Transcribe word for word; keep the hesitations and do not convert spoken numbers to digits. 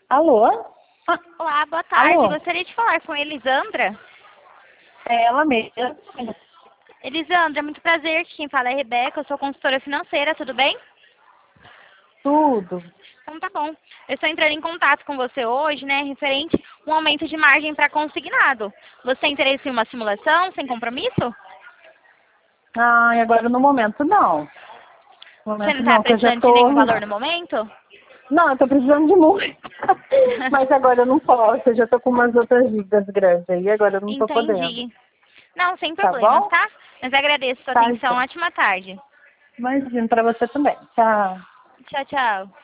Alô? Olá, boa tarde. Alô? Gostaria de falar com Elisandra. É ela mesma. Elisandra, muito prazer. Quem fala é Rebeca, eu sou consultora financeira, tudo bem? Tudo. Então tá bom. Eu estou entrando em contato com você hoje, né, referente a um aumento de margem para consignado. Você tem interesse em uma simulação, sem compromisso? Ai, agora no momento não. No Você não momento está não, que eu já precisando de tô... nenhum valor no momento? Não, eu tô precisando de muito. Mas agora eu não posso, eu já tô com umas outras dívidas grandes aí, agora eu não tô podendo. Entendi. Não, sem Tá problemas, bom? tá? Mas agradeço a sua Tá, atenção. então. Ótima tarde. Imagina pra você também. Tchau. Tchau, tchau.